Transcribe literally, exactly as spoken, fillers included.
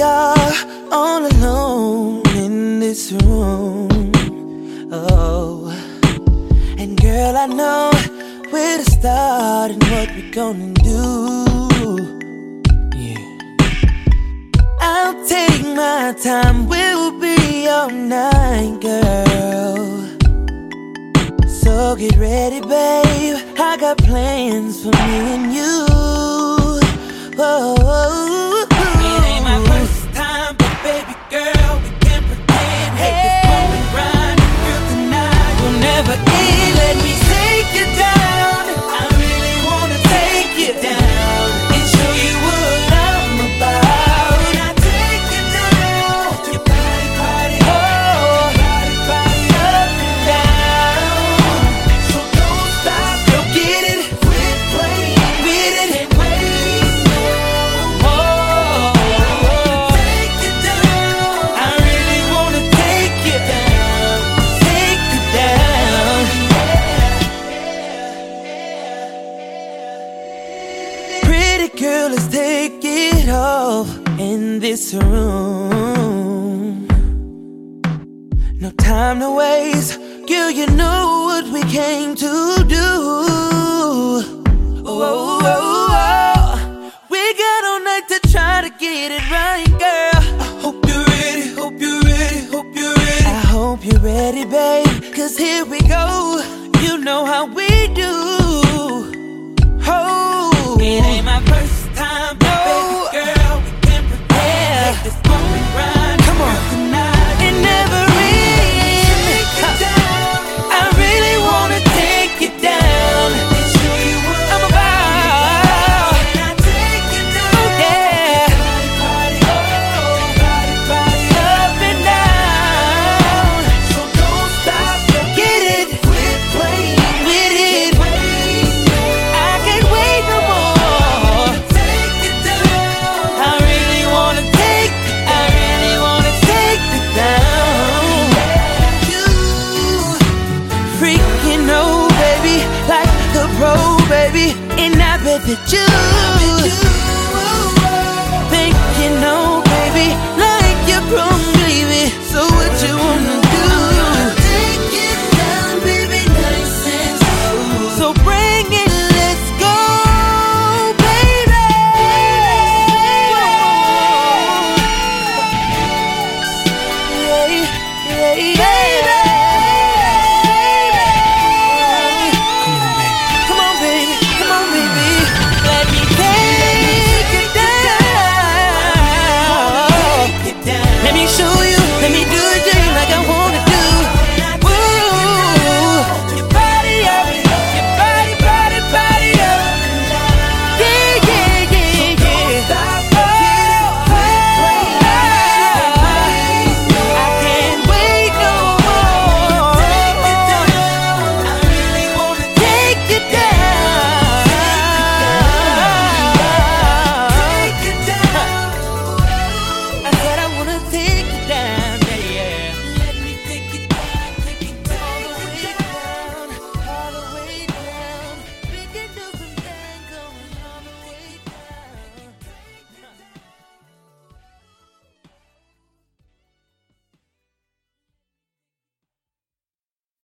we are all alone in this room. Oh, and girl, I know where to start and what we're gonna do. Yeah, I'll take my time, we'll be all night, girl. So get ready, babe, I got plans for me and you. Whoa, it ain't my first time, but baby girl, we can't pretend. Hey, this moment grind, girl, tonight will never end. Let me take you down, I really wanna take you down and show you what I'm about. When I take you down, your body, body, oh, body, body, up and down. So don't stop, girl, get it, quit playing with it, and wait no more. Take you down, I really wanna take you down, take you down. pretty girl, let's take it off in this room. No time to waste, girl, you know what we came to do. Oh, oh, oh, oh. We got all night to try to get it right, girl. I hope you're ready, hope you're ready, hope you're ready. I hope you're ready, babe, cause here we go. You know how we do. Oh, It ain't my first time, but No. baby girl, we can't pretend. Let this moment grind, Come on. girl, tonight. it never ends. Take you down, I really wanna take you down. and show you what I'm about. When I take you down, Yeah, body, body, oh, body, body, up and down. so don't stop, girl, Get it, quit playing with it. wait no I can't wait no more. Take you down, I really wanna take, I really wanna take you down. You freaking know, baby, like a pro, baby, and I bet that you